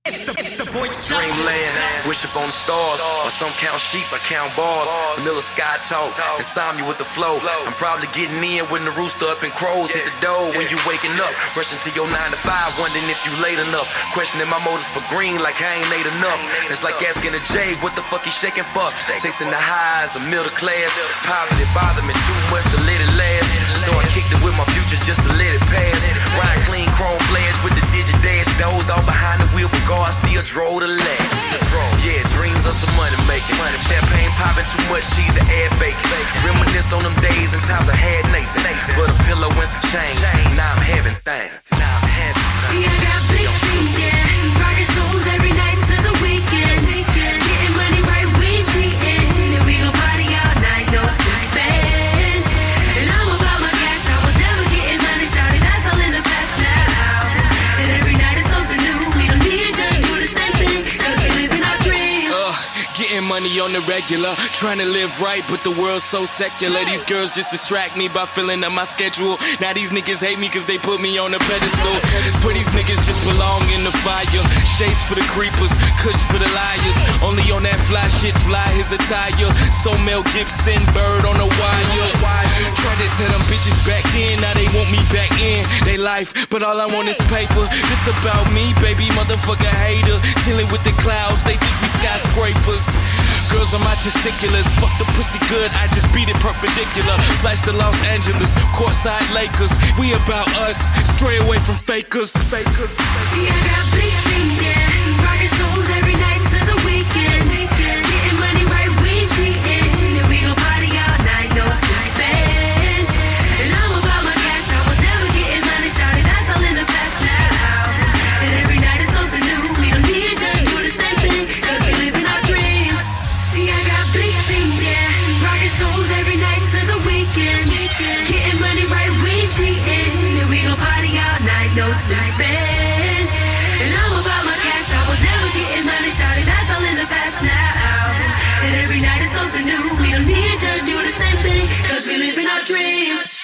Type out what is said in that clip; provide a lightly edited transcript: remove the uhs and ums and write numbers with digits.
It's the voice Dreamland, wish upon the stars, or some count sheep, I count bars. Vanilla sky talk, insomnia with the flow. I'm probably getting in when the rooster up and crows hit the door. When you waking up, rushing to your 9 to 5, wondering if you late enough. Questioning my motives for green like I ain't ate enough. It's like asking a J, what the fuck he shaking for? Chasing the highs of middle class. Poverty bother me too much to let it last. So I kicked it with my future just to let it pass. Ride clean chrome flash with the digit dash. Dozed all behind the wheel, but God still drove the last. Yeah, dreams of some money making. Champagne popping too much cheese to add bacon. Reminisce on them days and times I had Nathan. But a pillow and some change. Now I'm having things. Yeah, I got big dreams, yeah. Rockin' shows every night to the weekend. Getting money right, we treating. And we gon' party all night, no sleeping. And I'm about my cash, I was never getting money, shawty, that's all in the past now. And every night is something new, we don't need to do the same thing, cause we living our dreams. Getting money on the regular, trying to live right, but the world's so secular. These girls just distract me by filling up my schedule. Now these niggas hate me cause they put me on a pedestal. Swear these niggas just belong in the fire. Shades for the creepers, kush for the liars. Only on that fly shit, fly his attire. So Mel Gibson, bird on the wire. Tried to tell them bitches back then, now they want me back in they life, but all I want is paper. This about me, baby, motherfucker hater. Chilling with the clouds, they think we skyscrapers. Girls on my testiculars, fuck the pussy good, I just beat it perpendicular. Flash to Los Angeles, courtside Lakers. We about us, stray away from fakers. Yeah, I got big dreams, yeah. Rockin' shows every night to the weekend. Getting money right, we treating. And we gon' party all night, no sleeping. And I'm about my cash, I was never getting money, shawty, that's all in the past now. And every night is something new, we don't need to do the same thing, cause we living our dreams. Yeah, I got big dreams, yeah. Rockin' shows every night to the weekend. Getting money right, we treating. And we gon' party all night, no sleeping. And I'm about my cash, I was never getting money, shawty, that's all in the past now. And every night is something new, we don't need to do the same thing, cause we living our dreams.